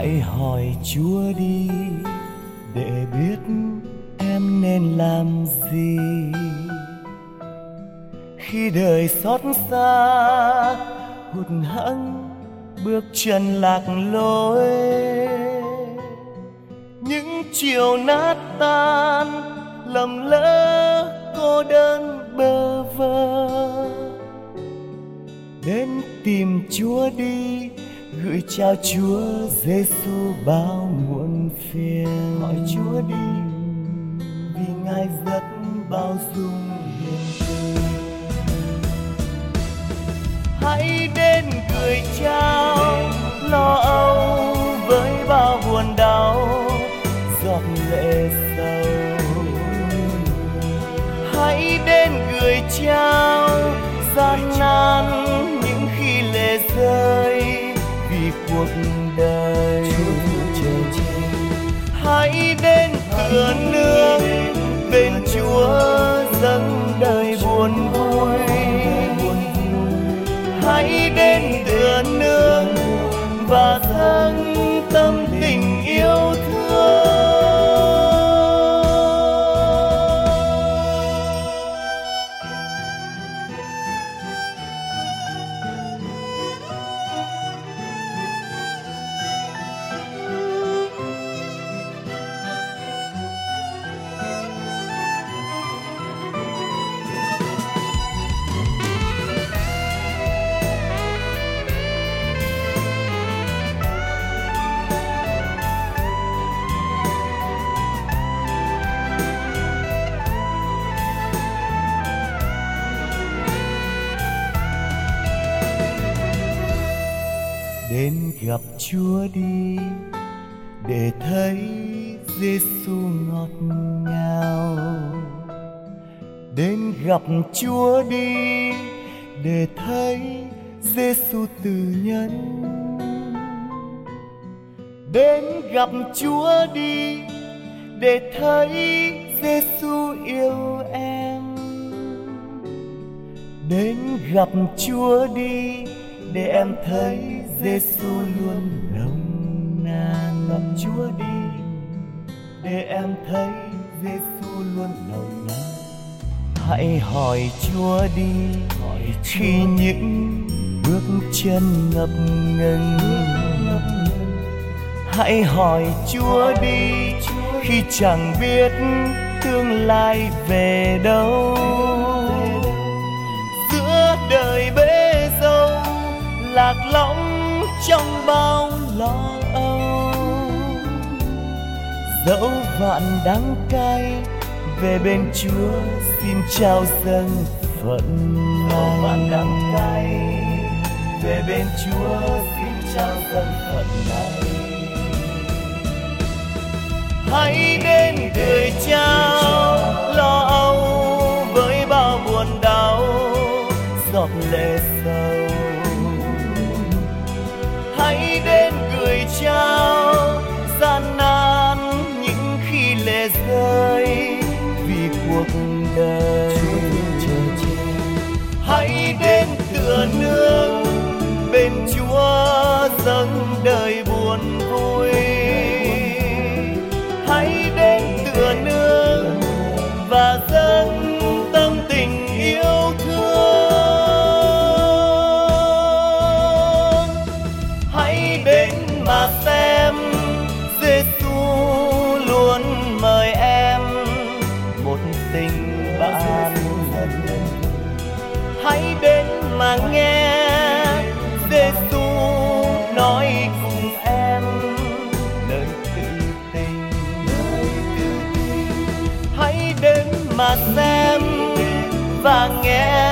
Hãy hỏi Chúa đi để biết em nên làm gì khi đời xót xa hụt hẫng bước chân lạc lối. Những chiều nát tan lầm lỡ cô đơn bơ vơ, đến tìm Chúa đi, gửi trao Chúa Giêsu bao muộn phiền. Hỏi Chúa đi vì Ngài rất bao dung hiền từ. Hãy đến gửi trao lo âu với bao buồn đau, giọt lệ sầu. Hãy đến gửi trao gian nan những khi lệ rơi vì cuộc đời. Hãy đến tựa nương bên Chúa dâng đời buồn vui. Hãy đến tựa nương và dâng tâm tình yêu thương. Đến gặp Chúa đi để thấy Giêsu ngọt ngào. Đến gặp Chúa đi để thấy Giêsu từ nhân. Đến gặp Chúa đi để thấy Giêsu yêu em. Đến gặp Chúa đi để em thấy Giêsu luôn nồng nàn. Gặp Chúa đi để em thấy Giêsu luôn nồng nàn. Hãy hỏi Chúa đi khi những bước chân ngập ngừng. Hãy hỏi Chúa đi khi chẳng biết tương lai về đâu. Giữa đời bể dâu lạc lõng trong bao lo âu, dẫu vạn đắng cay về bên Chúa xin trao dâng phận này. Vạn đắng cay về bên Chúa xin trao dâng phận này. Hãy đến gửi trao lo âu với bao buồn đau, giọt lệ sầu. Hãy đến gửi trao gian nan những khi lệ rơi vì cuộc đời. Hãy đến tựa nương bên Chúa dâng đời buồn vui. Hãy đến tựa nương và dâng tâm tình yêu thương. Hãy đến mà xem Giêsu luôn mời em một tình bạn. Hãy đến mà nghe Giêsu nói cùng em lời tự tình. Hãy đến mà xem và nghe